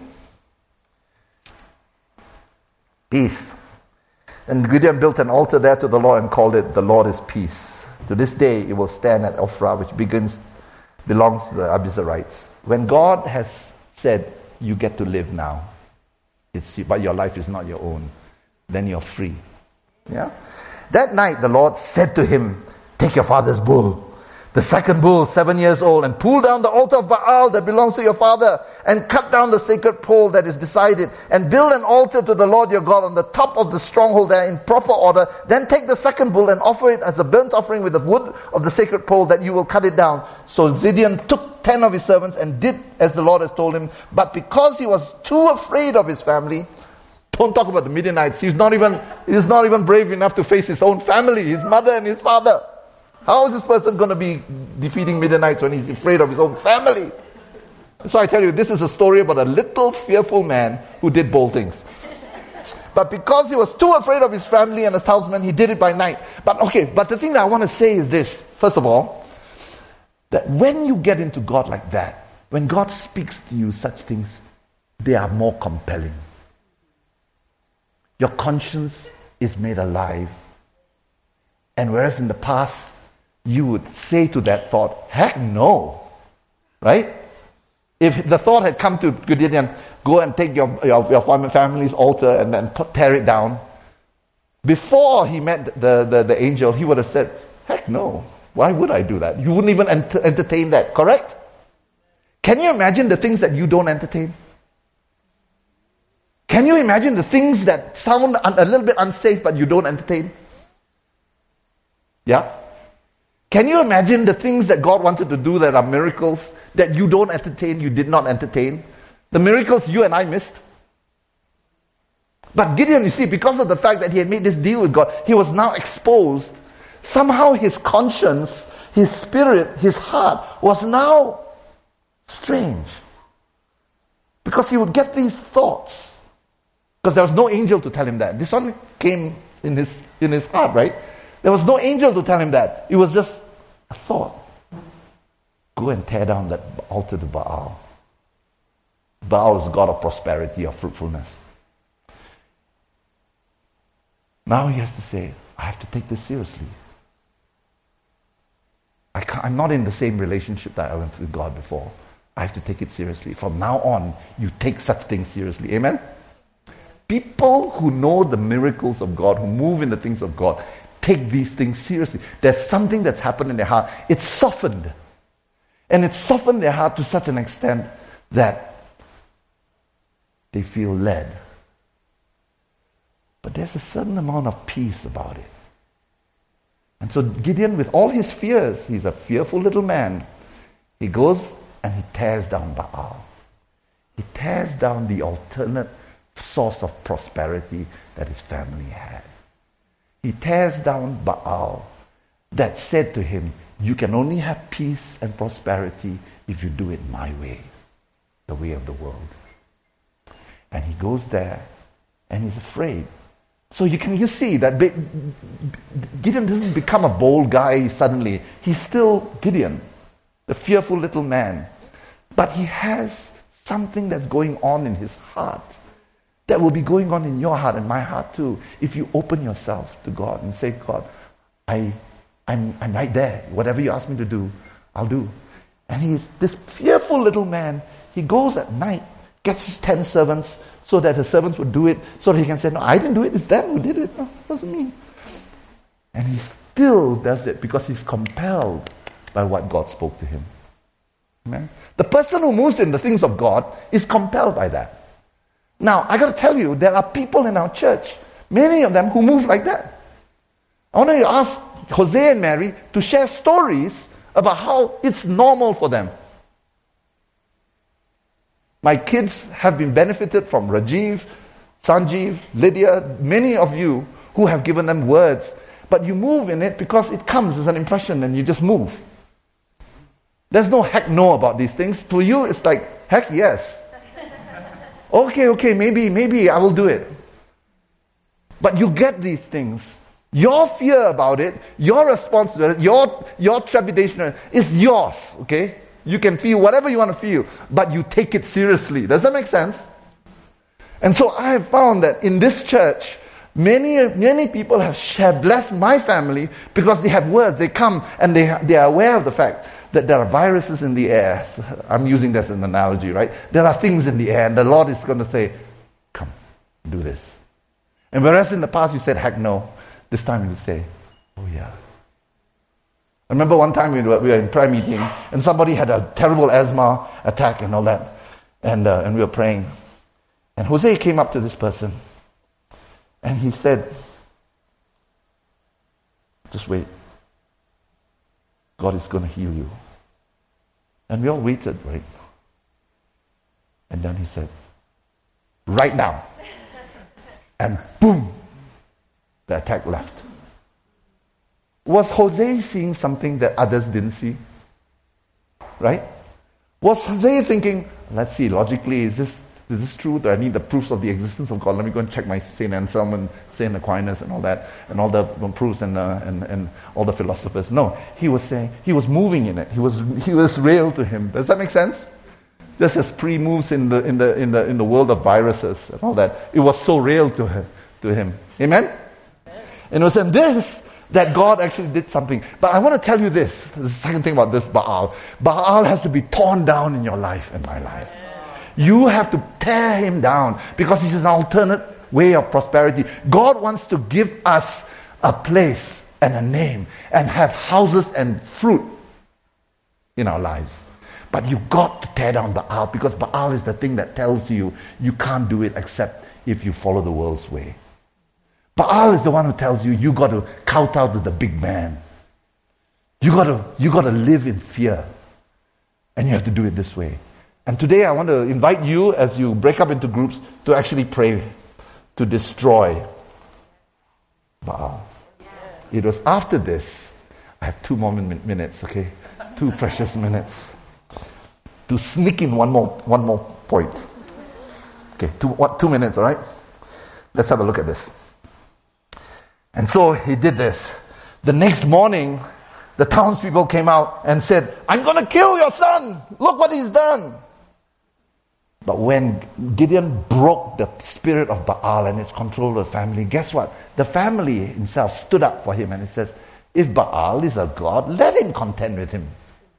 Peace. And Gideon built an altar there to the Lord and called it, "The Lord is Peace." To this day, it will stand at Ophrah, which begins, belongs to the Abiezrites. When God has said, you get to live now, it's, but your life is not your own, then you're free. Yeah. That night, the Lord said to him, "Take your father's bull, the second bull, seven years old, and pull down the altar of Baal that belongs to your father, and cut down the sacred pole that is beside it, and build an altar to the Lord your God on the top of the stronghold there in proper order. Then take the second bull and offer it as a burnt offering with the wood of the sacred pole, that you will cut it down." So Gideon took ten of his servants and did as the Lord has told him. But because he was too afraid of his family, don't talk about the Midianites, he's not even, he's not even brave enough to face his own family, his mother and his father. How is this person going to be defeating Midianites when he's afraid of his own family? So I tell you, this is a story about a little fearful man who did bold things. But because he was too afraid of his family and his townsmen, he did it by night. But okay, but the thing that I want to say is this. First of all, that when you get into God like that, when God speaks to you such things, they are more compelling. Your conscience is made alive. And whereas in the past, you would say to that thought, heck no. Right? If the thought had come to Gideon, go and take your, your, your family's altar and then tear it down. Before he met the, the, the angel, he would have said, heck no. Why would I do that? You wouldn't even ent- entertain that, correct? Can you imagine the things that you don't entertain? Can you imagine the things that sound un- a little bit unsafe but you don't entertain? Yeah? Can you imagine the things that God wanted to do that are miracles that you don't entertain, you did not entertain? The miracles you and I missed. But Gideon, you see, because of the fact that he had made this deal with God, he was now exposed. Somehow his conscience, his spirit, his heart was now strange. Because he would get these thoughts. Because there was no angel to tell him that. This one came in his in his heart, right? There was no angel to tell him that. It was just a thought. Go and tear down that altar to Baal. Baal is the god of prosperity, of fruitfulness. Now he has to say, I have to take this seriously. I can't, I'm not in the same relationship that I went with God before. I have to take it seriously. From now on, you take such things seriously. Amen? People who know the miracles of God, who move in the things of God, take these things seriously. There's something that's happened in their heart. It's softened. And it's softened their heart to such an extent that they feel led. But there's a certain amount of peace about it. And so Gideon, with all his fears, he's a fearful little man, he goes and he tears down Baal. He tears down the alternate source of prosperity that his family had. He tears down Baal that said to him, you can only have peace and prosperity if you do it my way, the way of the world. And he goes there and he's afraid. So you can you see that Gideon doesn't become a bold guy suddenly. He's still Gideon, the fearful little man. But he has something that's going on in his heart that will be going on in your heart and my heart too, if you open yourself to God and say, God, I, I'm, I'm right there. Whatever you ask me to do, I'll do. And he's this fearful little man. He goes at night, gets his ten servants, so that his servants would do it, so that he can say, no, I didn't do it, it's them who did it. No, it wasn't me. And he still does it because he's compelled by what God spoke to him. Amen? The person who moves in the things of God is compelled by that. Now, I got to tell you, there are people in our church, many of them who move like that. I want to ask Jose and Mary to share stories about how it's normal for them. My kids have been benefited from Rajiv, Sanjeev, Lydia, many of you who have given them words. But you move in it because it comes as an impression and you just move. There's no heck no about these things. To you, it's like, heck yes. Okay, okay, maybe, maybe I will do it. But you get these things. Your fear about it, your response to it, your, your trepidation is yours, okay? You can feel whatever you want to feel, but you take it seriously. Does that make sense? And so I have found that in this church, many many people have, have blessed my family because they have words. They come and they, they are aware of the fact that there are viruses in the air. I'm using this as an analogy, right? There are things in the air, and the Lord is going to say, come, do this. And whereas in the past you said, heck no, this time you say, oh yeah. I remember one time we were, we were in prayer meeting, and somebody had a terrible asthma attack and all that, and uh, and we were praying. And Jose came up to this person, and he said, just wait. God is going to heal you. And we all waited, right? And then he said, right now. And boom, the attack left. Was Jose seeing something that others didn't see? Right? Was Jose thinking, let's see, logically, is this Is this true? Do I need the proofs of the existence of God? Let me go and check my Saint Anselm and Saint Aquinas and all that, and all the proofs and, uh, and and all the philosophers. No, he was saying, he was moving in it. He was he was real to him. Does that make sense? Just as Pre moves in the in the in the in the world of viruses and all that, it was so real to him. To him, amen. And it was in this that God actually did something. But I want to tell you this. The second thing about this Baal. Baal has to be torn down in your life and my life. You have to tear him down because he's an alternate way of prosperity. God wants to give us a place and a name and have houses and fruit in our lives. But you've got to tear down Baal because Baal is the thing that tells you you can't do it except if you follow the world's way. Baal is the one who tells you you got to kowtow to the big man. You got to you got to live in fear, and you have to do it this way. And today I want to invite you, as you break up into groups, to actually pray to destroy Baal. It was after this, I have two more min- minutes, okay? Two precious minutes. To sneak in one more one more point. Okay, two, what, two minutes, all right? Let's have a look at this. And so he did this. The next morning, the townspeople came out and said, I'm going to kill your son. Look what he's done. But when Gideon broke the spirit of Baal and its control of the family, guess what? The family himself stood up for him and it says, if Baal is a god, let him contend with him.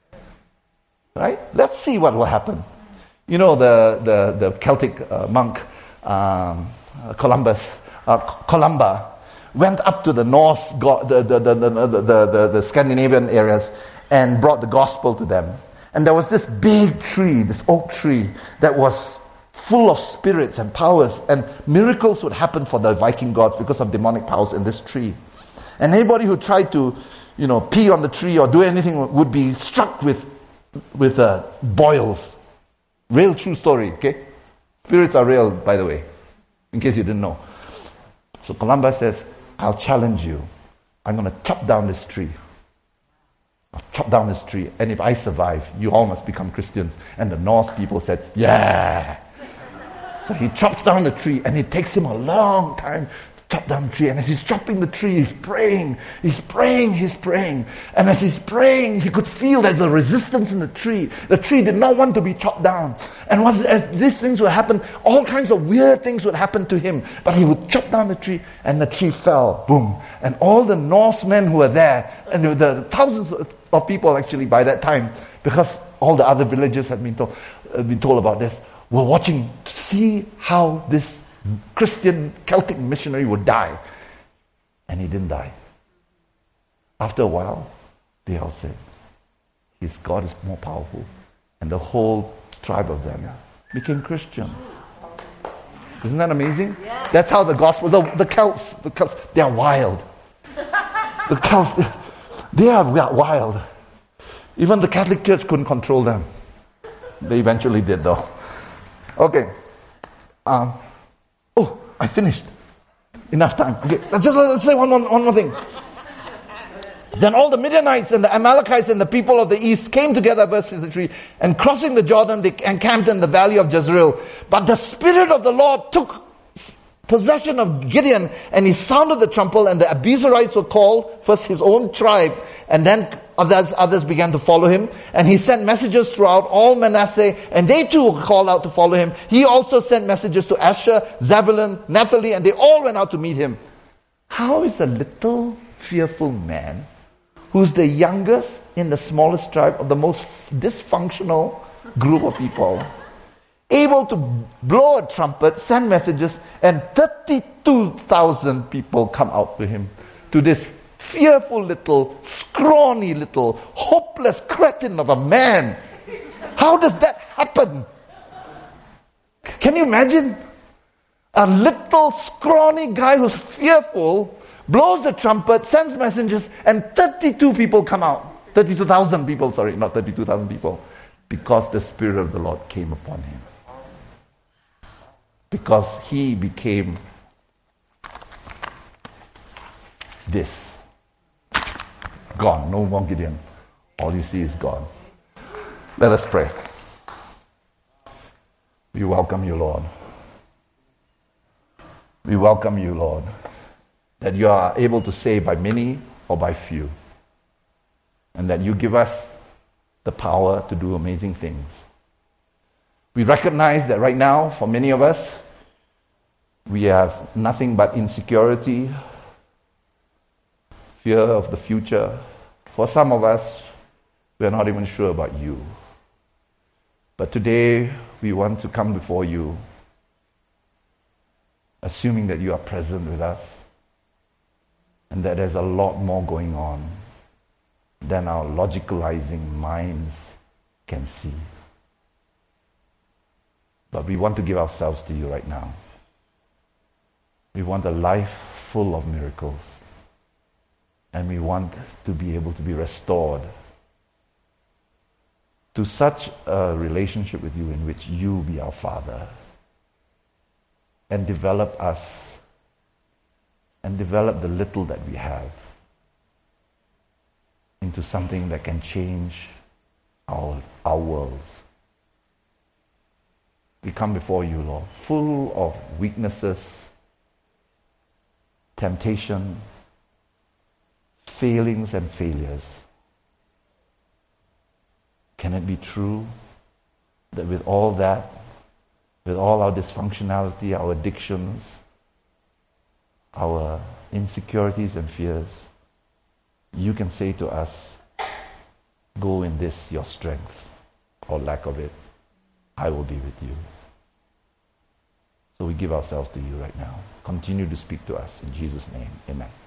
Right? Let's see what will happen. You know, the, the, the Celtic uh, monk, um, Columbus, uh, Columba, went up to the Norse, god, the, the, the, the, the, the, the Scandinavian areas and brought the gospel to them. And there was this big tree, this oak tree, that was full of spirits and powers, and miracles would happen for the Viking gods because of demonic powers in this tree. And anybody who tried to, you know, pee on the tree or do anything would be struck with, with uh, boils. Real true story, okay? Spirits are real, by the way, in case you didn't know. So Columbus says, I'll challenge you. I'm going to chop down this tree. I'll chop down this tree, and if I survive, you all must become Christians. And the Norse people said, yeah. So he chops down the tree, and it takes him a long time to chop down the tree. And as he's chopping the tree, he's praying, he's praying, he's praying. And as he's praying, he could feel there's a resistance in the tree. The tree did not want to be chopped down. And once as these things would happen, all kinds of weird things would happen to him. But he would chop down the tree, and the tree fell, boom. And all the Norsemen who were there, and the, the thousands of people actually by that time, because all the other villagers had been told, uh, been told about this, were watching to see how this Christian Celtic missionary would die. And he didn't die. After a while, they all said, his God is more powerful. And the whole tribe of them became Christians. Isn't that amazing? Yeah. That's how the gospel, the, the Celts, the Celts, they are wild. The Celts, they, they are wild. Even the Catholic Church couldn't control them. They eventually did, though. Okay. Um, oh, I finished. Enough time. Okay, let's just let's say one more, one more thing. Then all the Midianites and the Amalekites and the people of the east came together, verse fifty-three, and crossing the Jordan, they encamped in the valley of Jezreel. But the Spirit of the Lord took possession of Gideon, and he sounded the trumpet, and the Abiezrites were called, first his own tribe, and then others, others began to follow him. And he sent messages throughout all Manasseh, and they too were called out to follow him. He also sent messages to Asher, Zebulun, Naphtali, and they all went out to meet him. How is a little fearful man, who's the youngest in the smallest tribe of the most dysfunctional group of people, able to blow a trumpet, send messages, and thirty-two thousand people come out to him, to this fearful little, scrawny little, hopeless cretin of a man? How does that happen? Can you imagine? A little, scrawny guy who's fearful, blows the trumpet, sends messengers, and thirty-two people come out. thirty-two thousand people, sorry, not thirty-two thousand people. Because the Spirit of the Lord came upon him. Because he became this. Gone. No more Gideon. All you see is God. Let us pray. We welcome you, Lord. We welcome you, Lord, that you are able to save by many or by few, and that you give us the power to do amazing things. We recognize that right now, for many of us, we have nothing but insecurity, fear of the future. For some of us, we are not even sure about you. But today, we want to come before you, assuming that you are present with us, and that there's a lot more going on than our logicalizing minds can see. But we want to give ourselves to you right now. We want a life full of miracles. And we want to be able to be restored to such a relationship with you in which you be our Father. And develop us, and develop the little that we have into something that can change our, our worlds. We come before you, Lord, full of weaknesses, temptation, failings and failures. Can it be true that with all that, with all our dysfunctionality, our addictions, our insecurities and fears, you can say to us, go in this, your strength, or lack of it, I will be with you. So we give ourselves to you right now. Continue to speak to us. In Jesus' name, amen.